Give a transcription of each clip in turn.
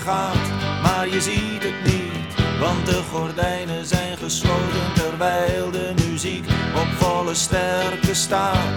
gaat, maar je ziet het niet, want de gordijnen zijn gesloten terwijl de muziek op volle sterkte staat.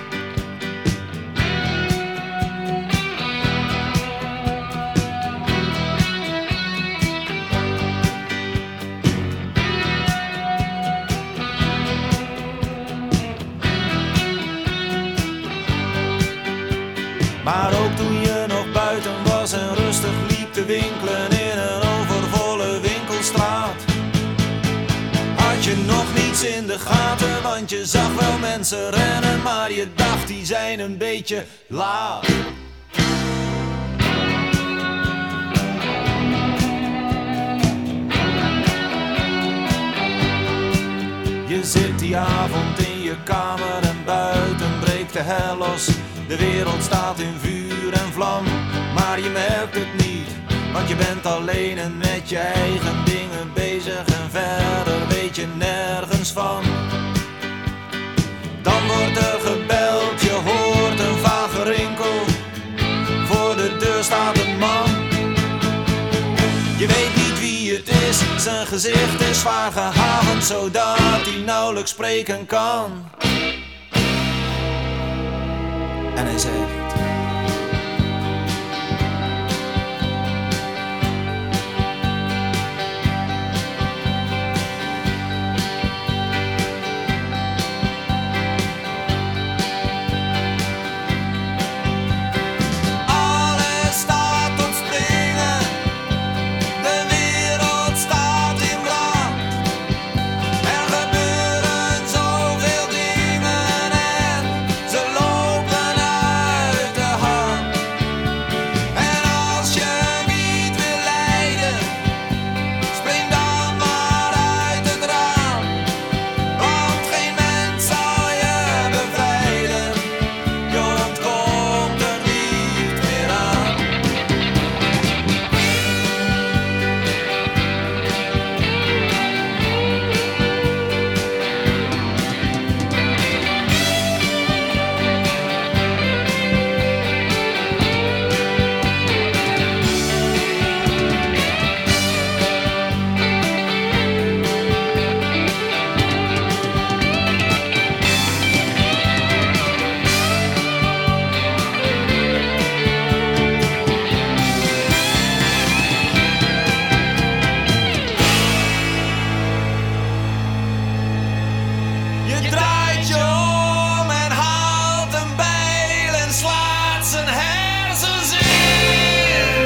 Maar ook toen je nog buiten was en rustig liep te winkelen in een overvolle winkelstraat, had je nog niets in de gaten, want je zag wel mensen rennen, maar je dacht die zijn een beetje laat. Je zit die avond in je kamer en buiten breekt de hel los. De wereld staat in vuur en vlam, maar je merkt het niet, want je bent alleen en met je eigen dingen bezig en verder weet je nergens van. Dan wordt er gebeld, je hoort een vage rinkel, voor de deur staat een man. Je weet niet wie het is, zijn gezicht is zwaar gehavend, zodat hij nauwelijks spreken kan. En hij zegt: alles staat op springen, de wereld staat in brand. Er gebeuren zoveel dingen en ze lopen uit de hand. En als je niet wil lijden, spring dan maar uit het raam, want geen mens zal je bevrijden, je ontkomt er niet meer aan. Je draait je om en haalt een bijl en slaat zijn hersens in.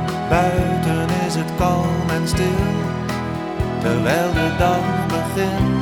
Buiten is het kalm en stil, terwijl de dag begint.